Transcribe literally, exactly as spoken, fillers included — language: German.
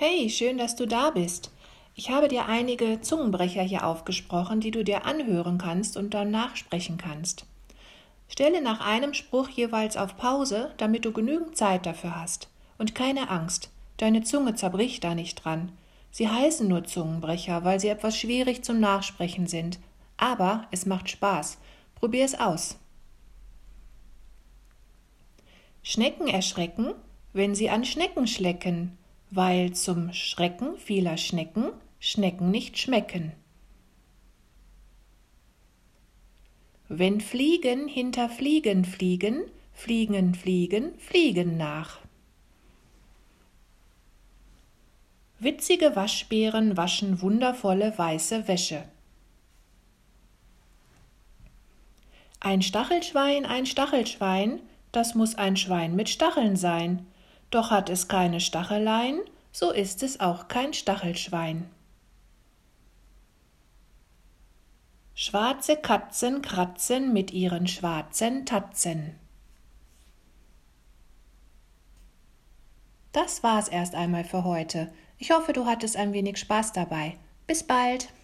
Hey, schön, dass du da bist. Ich habe dir einige Zungenbrecher hier aufgesprochen, die du dir anhören kannst und dann nachsprechen kannst. Stelle nach einem Spruch jeweils auf Pause, damit du genügend Zeit dafür hast. Und keine Angst, deine Zunge zerbricht da nicht dran. Sie heißen nur Zungenbrecher, weil sie etwas schwierig zum Nachsprechen sind. Aber es macht Spaß. Probier es aus. Schnecken erschrecken, wenn sie an Schnecken schlecken, weil zum Schrecken vieler Schnecken Schnecken nicht schmecken. Wenn Fliegen hinter Fliegen fliegen, Fliegen, Fliegen, Fliegen nach. Witzige Waschbären waschen wundervolle weiße Wäsche. Ein Stachelschwein, ein Stachelschwein, das muß ein Schwein mit Stacheln sein. Doch hat es keine Stachelein, so ist es auch kein Stachelschwein. Schwarze Katzen kratzen mit ihren schwarzen Tatzen. Das war's erst einmal für heute. Ich hoffe, du hattest ein wenig Spaß dabei. Bis bald!